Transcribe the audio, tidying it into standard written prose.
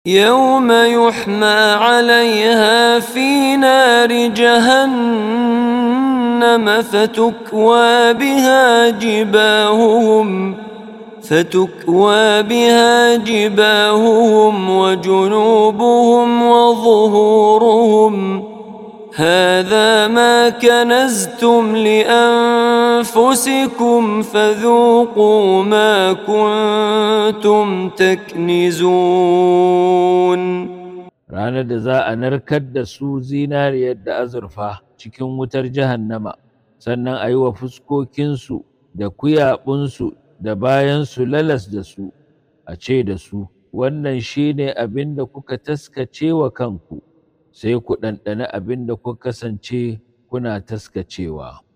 يوم يحمى عليها في نار جهنم فتكوى بها جباههم وجنوبهم وظهورهم هذا ما كنزتم لأنفسكم فذوقوا ما كنتم تكنزون. ranar da za a narkar da su zinariyar da azurfa cikin wutar jahannama, sannan a yi wa fuskokinsu da kuyaɓunsu da bayansu lalas da su, a ce da su, wannan shi ne abin da kuka taskace wa kanku, sai ku ɗanɗani abin da kuka kasance kuna taskacewa.